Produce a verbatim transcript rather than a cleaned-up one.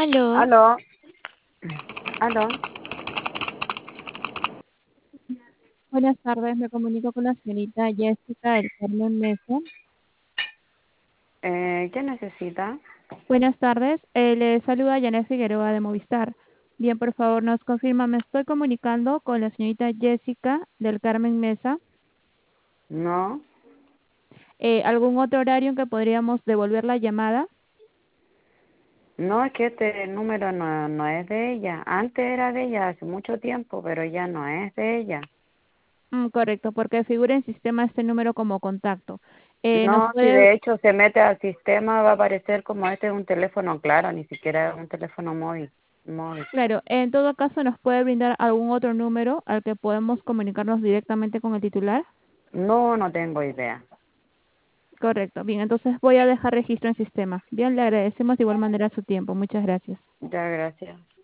Aló. Aló, aló. Buenas tardes, me comunico con la señorita Jessica del Carmen Mesa. Eh, ¿qué necesita? Buenas tardes, eh, le saluda Janet Figueroa de Movistar. Bien, por favor, nos confirma, me estoy comunicando con la señorita Jessica del Carmen Mesa. No, Eh, ¿algún otro horario en que podríamos devolver la llamada? no, es que este número no, no es de ella. Antes era de ella hace mucho tiempo, pero ya no es de ella. Mm, correcto, porque figura en sistema este número como contacto. Eh, ¿nos No, si puede, de hecho se mete al sistema va a aparecer como este es un teléfono claro, ni siquiera es un teléfono móvil. móvil. claro, en todo caso, nos puede brindar algún otro número al que podemos comunicarnos directamente con el titular? No, no tengo idea. Correcto. Bien, entonces voy a dejar registro en sistema. Bien, le agradecemos de igual manera su tiempo. Muchas gracias. Ya, gracias.